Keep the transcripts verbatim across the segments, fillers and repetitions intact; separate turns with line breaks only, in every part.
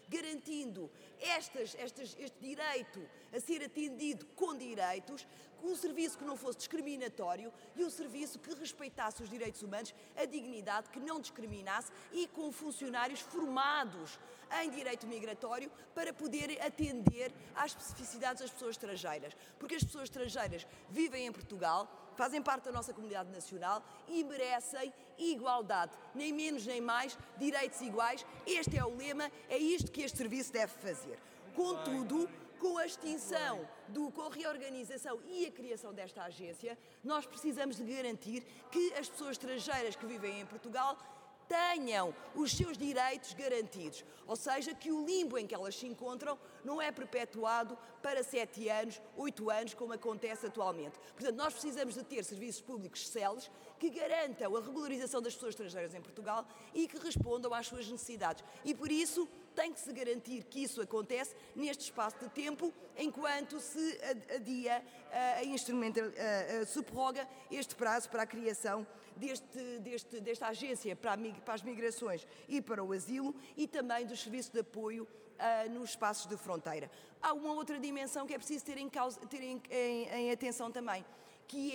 garantindo estas, estas, este direito a ser atendido com direitos, com um serviço que não fosse discriminatório e um serviço que respeitasse os direitos humanos, a dignidade, que não discriminasse e com funcionários formados em direito migratório para poder atender às especificidades das pessoas estrangeiras. Porque as pessoas estrangeiras vivem em Portugal, fazem parte da nossa comunidade nacional e merecem igualdade, nem menos nem mais, direitos iguais. Este é o lema, é isto que este serviço deve fazer. Contudo, com a extinção, do, com a reorganização e a criação desta agência, nós precisamos de garantir que as pessoas estrangeiras que vivem em Portugal tenham os seus direitos garantidos, ou seja, que o limbo em que elas se encontram não é perpetuado para sete anos, oito anos, como acontece atualmente. Portanto, nós precisamos de ter serviços públicos céleres que garantam a regularização das pessoas estrangeiras em Portugal e que respondam às suas necessidades. E por isso tem que se garantir que isso acontece neste espaço de tempo, enquanto se adia, a instrumento, se prorroga este prazo para a criação deste, deste, desta agência para, a, para as migrações e para o asilo e também dos serviços de apoio uh, nos espaços de fronteira. Há uma outra dimensão que é preciso ter em, causa, ter em, em, em atenção também, que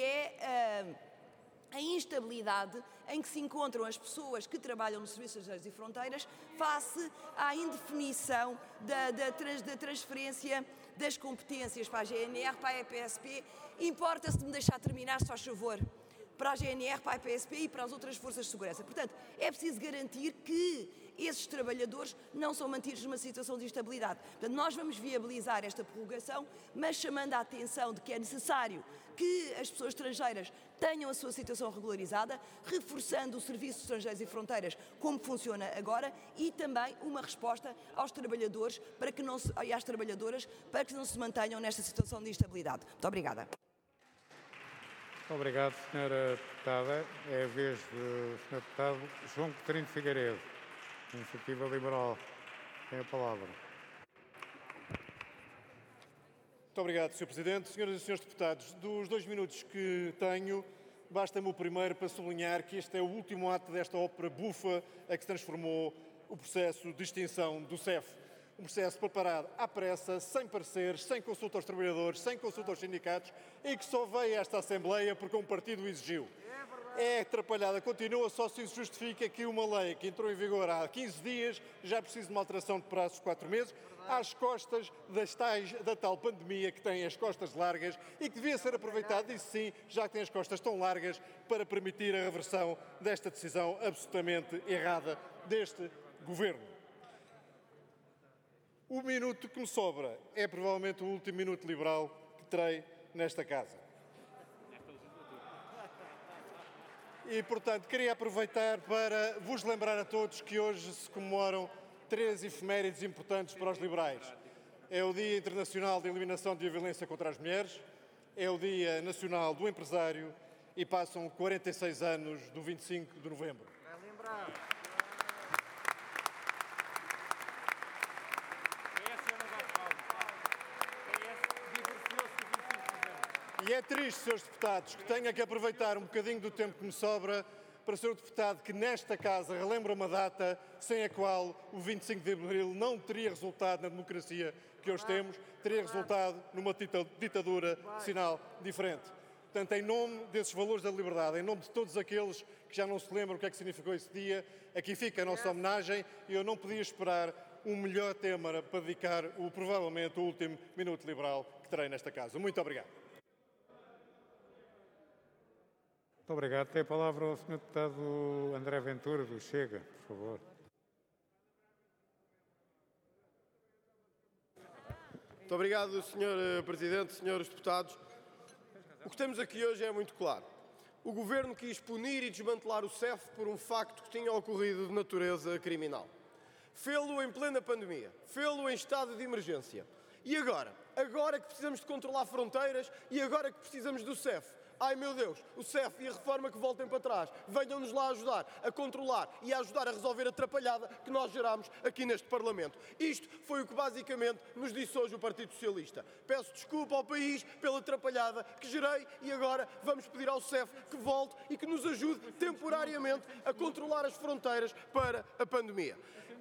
é Uh, a instabilidade em que se encontram as pessoas que trabalham no Serviço de Estrangeiros e Fronteiras face à indefinição da, da, trans, da transferência das competências para a G N R, para a E P S P. Importa-se de me deixar terminar, se faz favor, para a G N R, para a E P S P e para as outras forças de segurança. Portanto, é preciso garantir que esses trabalhadores não são mantidos numa situação de instabilidade. Portanto, nós vamos viabilizar esta prorrogação, mas chamando a atenção de que é necessário que as pessoas estrangeiras tenham a sua situação regularizada, reforçando o Serviço de Estrangeiros e Fronteiras como funciona agora e também uma resposta aos trabalhadores para que não se, e às trabalhadoras para que não se mantenham nesta situação de instabilidade. Muito obrigada.
Obrigado, senhora Deputada. É a vez do senhor Deputado João Coutinho Figueiredo, Iniciativa Liberal. Tem a palavra.
Muito obrigado, senhor Presidente. Senhoras e senhores deputados, dos dois minutos que tenho, basta-me o primeiro para sublinhar que este é o último ato desta ópera bufa a que se transformou o processo de extinção do C E F. Um processo preparado à pressa, sem pareceres, sem consulta aos trabalhadores, sem consulta aos sindicatos e que só veio a esta Assembleia porque um partido o exigiu. É atrapalhada, continua, só se justifica que uma lei que entrou em vigor há quinze dias já precisa de uma alteração de prazos de quatro meses, às costas das tais, da tal pandemia que tem as costas largas e que devia ser aproveitada, isso sim, já que tem as costas tão largas, para permitir a reversão desta decisão absolutamente errada deste Governo. O minuto que me sobra é provavelmente o último minuto liberal que terei nesta casa. E, portanto, queria aproveitar para vos lembrar a todos que hoje se comemoram três efemérides importantes para os liberais. É o Dia Internacional de Eliminação da Violência contra as Mulheres, é o Dia Nacional do Empresário e passam quarenta e seis anos do vinte e cinco de novembro.
Vai lembrar.
E é triste, senhores deputados, que tenha que aproveitar um bocadinho do tempo que me sobra para ser o deputado que nesta casa relembra uma data sem a qual o vinte e cinco de abril não teria resultado na democracia que hoje temos, teria resultado numa ditadura de sinal diferente. Portanto, em nome desses valores da liberdade, em nome de todos aqueles que já não se lembram o que é que significou esse dia, aqui fica a nossa homenagem e eu não podia esperar um melhor tema para dedicar o, provavelmente, o último minuto liberal que terei nesta casa. Muito obrigado.
Muito obrigado. Tem a palavra o senhor Deputado André Ventura, do Chega, por favor.
Muito obrigado, senhor Presidente, senhores deputados. O que temos aqui hoje é muito claro. O Governo quis punir e desmantelar o C E F por um facto que tinha ocorrido de natureza criminal. Fê-lo em plena pandemia, fê-lo em estado de emergência. E agora? Agora que precisamos de controlar fronteiras e agora que precisamos do C E F. Ai meu Deus, o C E F e a reforma que voltem para trás. Venham-nos lá ajudar a controlar e a ajudar a resolver a atrapalhada que nós gerámos aqui neste Parlamento. Isto foi o que basicamente nos disse hoje o Partido Socialista. Peço desculpa ao país pela atrapalhada que gerei e agora vamos pedir ao C E F que volte e que nos ajude temporariamente a controlar as fronteiras para a pandemia. É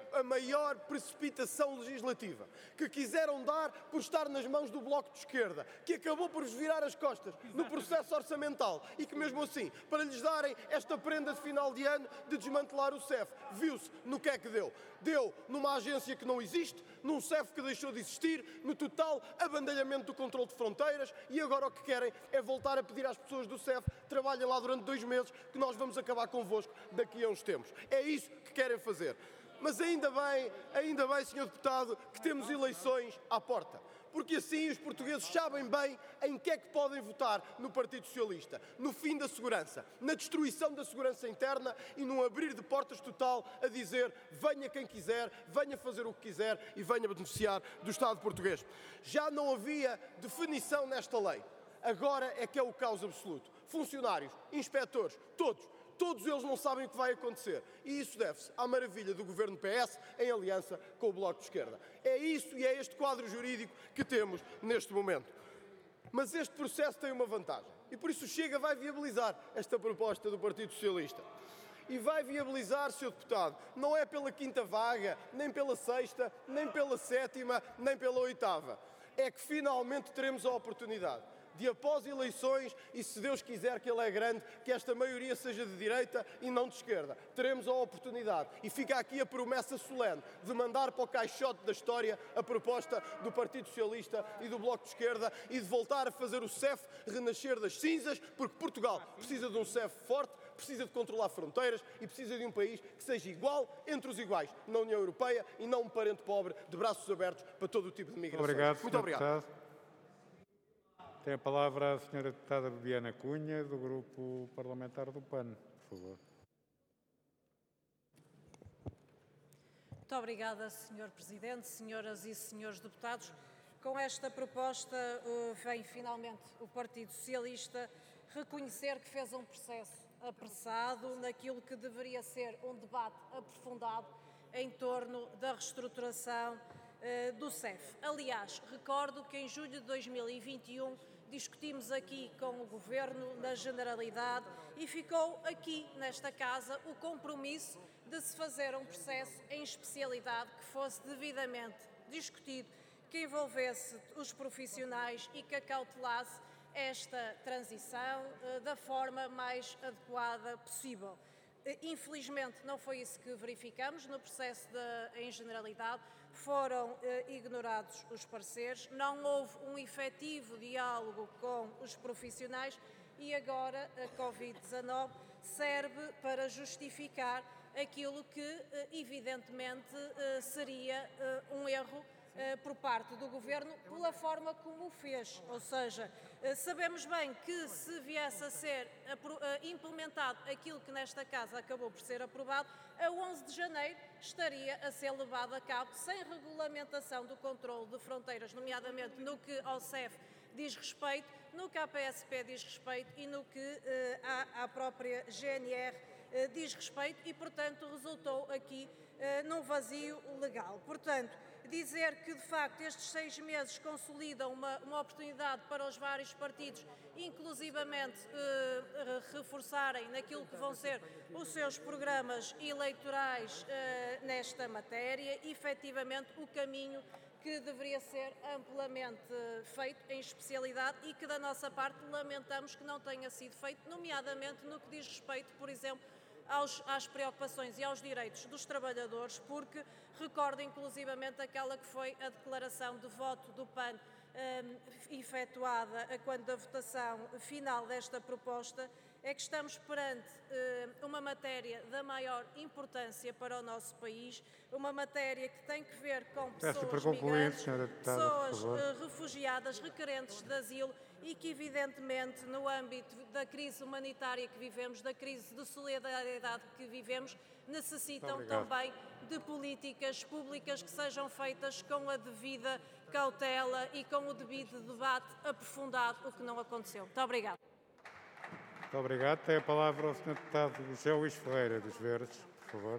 a maior precipitação legislativa, que quiseram dar por estar nas mãos do Bloco de Esquerda, que acabou por vos virar as costas no processo orçamental e que mesmo assim, para lhes darem esta prenda de final de ano de desmantelar o C E F, viu-se no que é que deu. Deu numa agência que não existe, num C E F que deixou de existir, no total abandalhamento do controle de fronteiras, e agora o que querem é voltar a pedir às pessoas do C E F: trabalhem lá durante dois meses que nós vamos acabar convosco daqui a uns tempos. É isso que querem fazer. Mas ainda bem, ainda bem, senhor Deputado, que temos eleições à porta. Porque assim os portugueses sabem bem em que é que podem votar no Partido Socialista. No fim da segurança, na destruição da segurança interna e num abrir de portas total a dizer: venha quem quiser, venha fazer o que quiser e venha beneficiar do Estado português. Já não havia definição nesta lei. Agora é que é o caos absoluto. Funcionários, inspectores, todos. Todos eles não sabem o que vai acontecer. E isso deve-se à maravilha do governo P S em aliança com o Bloco de Esquerda. É isso e é este quadro jurídico que temos neste momento. Mas este processo tem uma vantagem. E por isso o Chega vai viabilizar esta proposta do Partido Socialista. E vai viabilizar, senhor Deputado, não é pela quinta vaga, nem pela sexta, nem pela sétima, nem pela oitava. É que finalmente teremos a oportunidade de, após eleições, e se Deus quiser que ele é grande, que esta maioria seja de direita e não de esquerda, teremos a oportunidade, e fica aqui a promessa solene, de mandar para o caixote da história a proposta do Partido Socialista e do Bloco de Esquerda e de voltar a fazer o C E F renascer das cinzas, porque Portugal precisa de um C E F forte, precisa de controlar fronteiras e precisa de um país que seja igual entre os iguais na União Europeia e não um parente pobre de braços abertos para todo o tipo de migrações.
Obrigado,
Muito obrigado.
Deputado. Tem a palavra a senhora deputada Bibiana Cunha, do Grupo Parlamentar do P A N, por favor.
Muito obrigada, senhor Presidente, senhoras e senhores deputados. Com esta proposta, vem finalmente o Partido Socialista reconhecer que fez um processo apressado naquilo que deveria ser um debate aprofundado em torno da reestruturação do C E F. Aliás, recordo que em julho de dois mil e vinte e um discutimos aqui com o Governo na generalidade e ficou aqui nesta casa o compromisso de se fazer um processo em especialidade que fosse devidamente discutido, que envolvesse os profissionais e que acautelasse esta transição uh, da forma mais adequada possível. Uh, infelizmente não foi isso que verificamos no processo de, em generalidade. Foram uh, ignorados os pareceres, não houve um efetivo diálogo com os profissionais e agora a Covid dezanove serve para justificar aquilo que uh, evidentemente uh, seria uh, um erro uh, por parte do Governo pela forma como o fez. Ou seja, uh, sabemos bem que se viesse a ser uh, implementado aquilo que nesta Casa acabou por ser aprovado, a onze de janeiro estaria a ser levado a cabo sem regulamentação do controle de fronteiras, nomeadamente no que ao C E F diz respeito, no que à P S P diz respeito e no que uh, à, à própria G N R uh, diz respeito e, portanto, resultou aqui uh, num vazio legal. Portanto, dizer que, de facto, estes seis meses consolidam uma, uma oportunidade para os vários partidos, inclusivamente eh, reforçarem naquilo que vão ser os seus programas eleitorais eh, nesta matéria, efetivamente o caminho que deveria ser amplamente feito em especialidade e que da nossa parte lamentamos que não tenha sido feito, nomeadamente no que diz respeito, por exemplo, Aos, às preocupações e aos direitos dos trabalhadores, porque recordo inclusivamente aquela que foi a declaração de voto do P A N um, efetuada a quando da votação final desta proposta, é que estamos perante uh, uma matéria da maior importância para o nosso país, uma matéria que tem que ver com pessoas migrantes, pessoas uh, refugiadas, requerentes de asilo, e que, evidentemente, no âmbito da crise humanitária que vivemos, da crise de solidariedade que vivemos, necessitam também de políticas públicas que sejam feitas com a devida cautela e com o devido debate aprofundado, o que não aconteceu. Muito obrigada.
Muito obrigado. Tem a palavra o senhor deputado José Luís Ferreira, dos Verdes, por favor.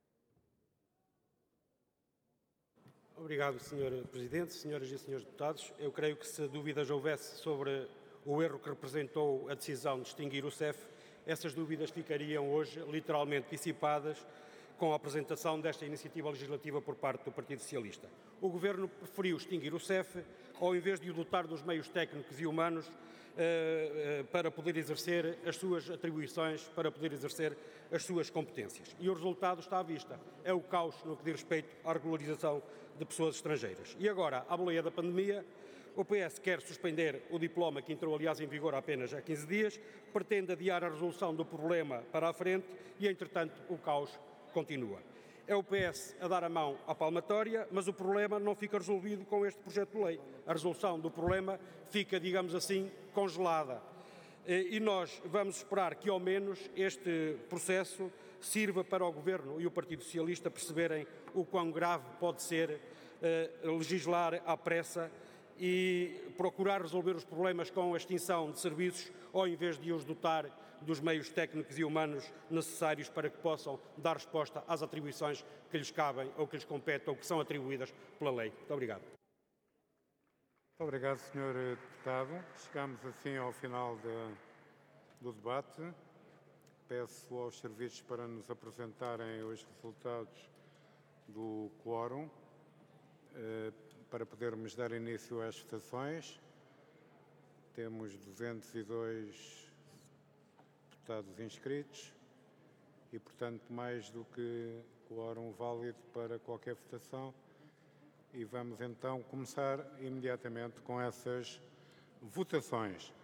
Obrigado, senhor Presidente, senhoras e senhores deputados. Eu creio que se dúvidas houvesse sobre o erro que representou a decisão de extinguir o C E F, essas dúvidas ficariam hoje literalmente dissipadas com a apresentação desta iniciativa legislativa por parte do Partido Socialista. O Governo preferiu extinguir o C E F, ao invés de o dotar dos meios técnicos e humanos uh, uh, para poder exercer as suas atribuições, para poder exercer as suas competências. E o resultado está à vista. É o caos no que diz respeito à regularização de pessoas estrangeiras. E agora, à boleia da pandemia, o P S quer suspender o diploma, que entrou, aliás, em vigor há apenas há quinze dias, pretende adiar a resolução do problema para a frente e, entretanto, o caos continua. É o P S a dar a mão à palmatória, mas o problema não fica resolvido com este projeto de lei. A resolução do problema fica, digamos assim, congelada. E nós vamos esperar que, ao menos, este processo sirva para o Governo e o Partido Socialista perceberem o quão grave pode ser uh, legislar à pressa e procurar resolver os problemas com a extinção de serviços, ao invés de os dotar dos meios técnicos e humanos necessários para que possam dar resposta às atribuições que lhes cabem ou que lhes competem ou que são atribuídas pela lei. Muito obrigado.
Muito obrigado, senhor Deputado. Chegamos assim ao final de, do debate. Peço aos serviços para nos apresentarem os resultados do quórum, eh, para podermos dar início às votações. Temos duzentos e dois deputados inscritos e, portanto, mais do que quórum válido para qualquer votação. E vamos então começar imediatamente com essas votações.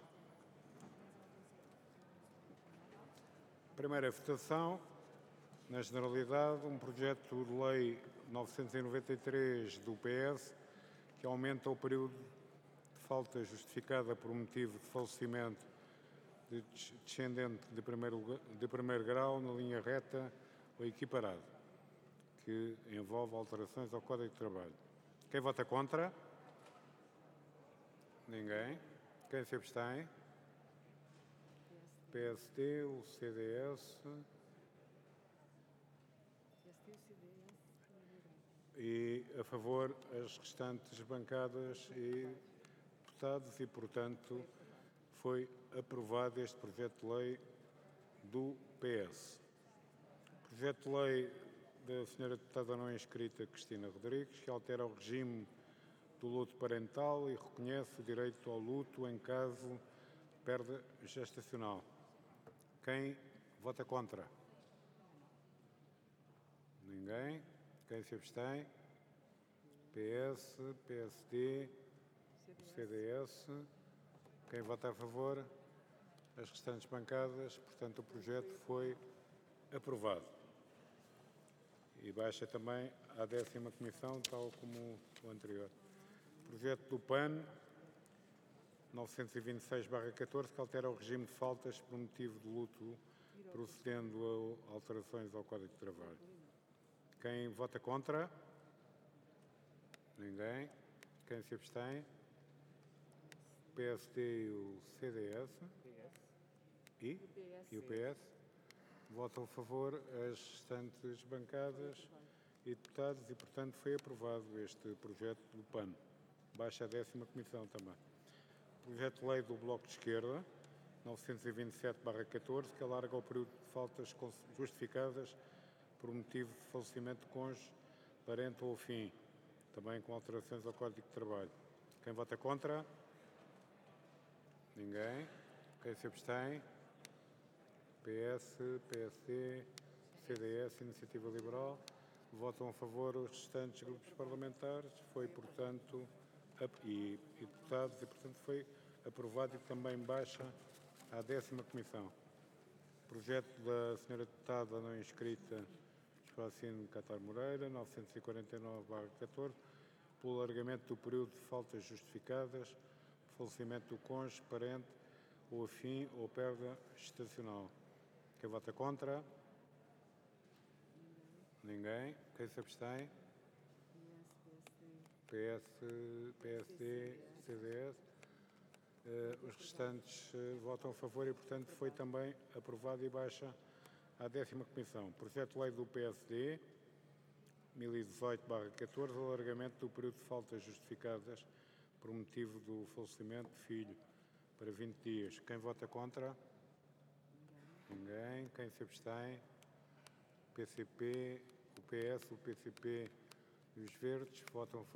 Primeira votação, na generalidade, um projeto de lei novecentos e noventa e três do P S que aumenta o período de falta justificada por motivo de falecimento de descendente de primeiro, de primeiro grau na linha reta ou equiparado, que envolve alterações ao Código de Trabalho. Quem vota contra? Ninguém. Quem se abstém? P S D, o C D S e a favor as restantes bancadas e deputados e, portanto, foi aprovado este projeto de lei do P S. Projeto de lei da senhora deputada não inscrita Cristina Rodrigues, que altera o regime do luto parental e reconhece o direito ao luto em caso de perda gestacional. Quem vota contra? Ninguém. Quem se abstém? P S, P S D, C D S. Quem vota a favor? As restantes bancadas. Portanto, o projeto foi aprovado. E baixa também à décima comissão, tal como o anterior. Projeto do P A N, novecentos e vinte e seis barra catorze, que altera o regime de faltas por motivo de luto, procedendo a alterações ao Código de Trabalho. Quem vota contra? Ninguém. Quem se abstém? P S D e o C D S. E? E o P S. Votam a favor as restantes bancadas e deputados e, portanto, foi aprovado este projeto do P A N. Baixa a décima comissão também. Projeto de lei do Bloco de Esquerda, novecentos e vinte e sete barra catorze, que alarga o período de faltas justificadas por motivo de falecimento de cônjuge, parente ou afim, também com alterações ao Código de Trabalho. Quem vota contra? Ninguém. Quem se abstém? P S, P S D, C D S, Iniciativa Liberal. Votam a favor os restantes grupos parlamentares. Foi, portanto, e, e deputados, e, portanto, foi aprovado e também baixa à décima comissão. Projeto da senhora deputada não inscrita, Joacine Catar Moreira, novecentos e quarenta e nove barra catorze, pelo alargamento do período de faltas justificadas, falecimento do cônjuge, parente ou afim ou perda gestacional. Quem vota contra? Ninguém. Quem se abstém? P S, P S D, C D S. Uh, os restantes uh, votam a favor e, portanto, foi também aprovado e baixa à décima comissão. Projeto de lei do P S D, mil e dezoito barra catorze, alargamento do período de faltas justificadas por motivo do falecimento de filho para vinte dias. Quem vota contra? Ninguém. Quem se abstém? P C P, o P S, o P C P e os Verdes. Votam a favor.